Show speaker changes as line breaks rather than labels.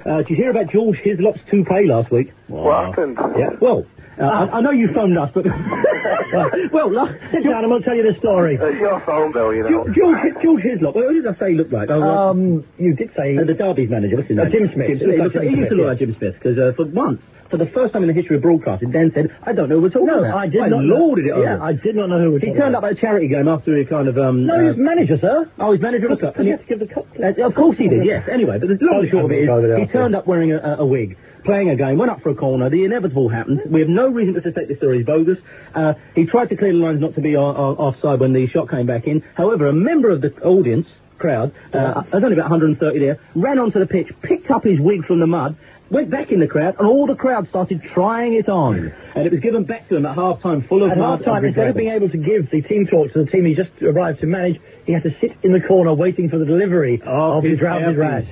Did you hear about George Hislop's toupee last week?
What happened?
Yeah, well... I know you phoned us, but... sit down, I'm going to tell you the story.
It's your phone, Bill, you know.
George Hislop, what did I say he looked like?
You did say...
the Derby's manager, what's his name?
Jim Smith.
He used to look like Jim Smith, because for the first time in the history of broadcasting, Dan said, I don't know who we're talking about.
I did not
lorded it over.
Yeah, I did not know who we're talking about.
He turned up at a charity game after he kind of...
No, he was manager, sir.
Oh, he's manager of the cup.
And he had to give the cup to...
Of course he did, yes. Anyway, but the long and short of it is, he turned up wearing a wig, playing a game, went up for a corner, the inevitable happened. We have no reason to suspect this story is bogus. He tried to clear the lines not to be offside when the shot came back in. However, a member of the audience, crowd, there's only about 130 there, ran onto the pitch, picked up his wig from the mud, went back in the crowd, and all the crowd started trying it on. And it was given back to him at half-time, full of mud.
At half-time, instead of being able to give the team talk to the team he just arrived to manage, he had to sit in the corner waiting for the delivery of his rash.